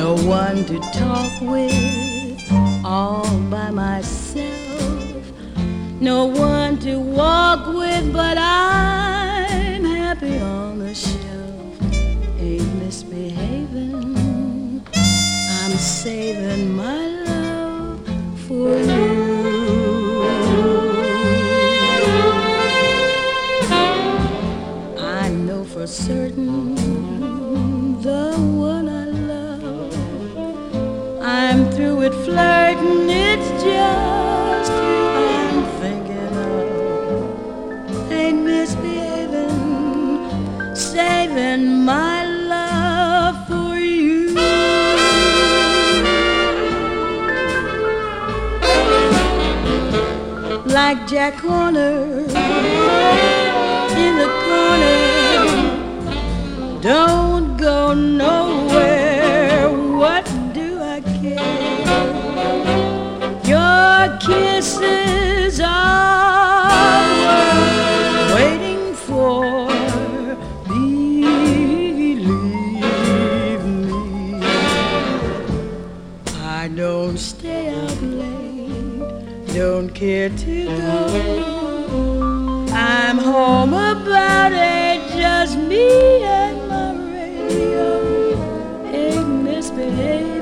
no one to talk with, all by myself, no one to walk with, but I'm happy on the shelf. Ain't misbehaving, I'm saving my love for you. I know for certain the one I love, I'm through with flirting, it's just you I'm thinking of. Ain't misbehaving, saving my love for you. Like Jack Horner in the corner, don't go nowhere, what do I care? Your kisses are worth waiting for, believe me. I don't stay out late, don't care to go. I'm home about 8, just me and my radio. Ain't misbehaving,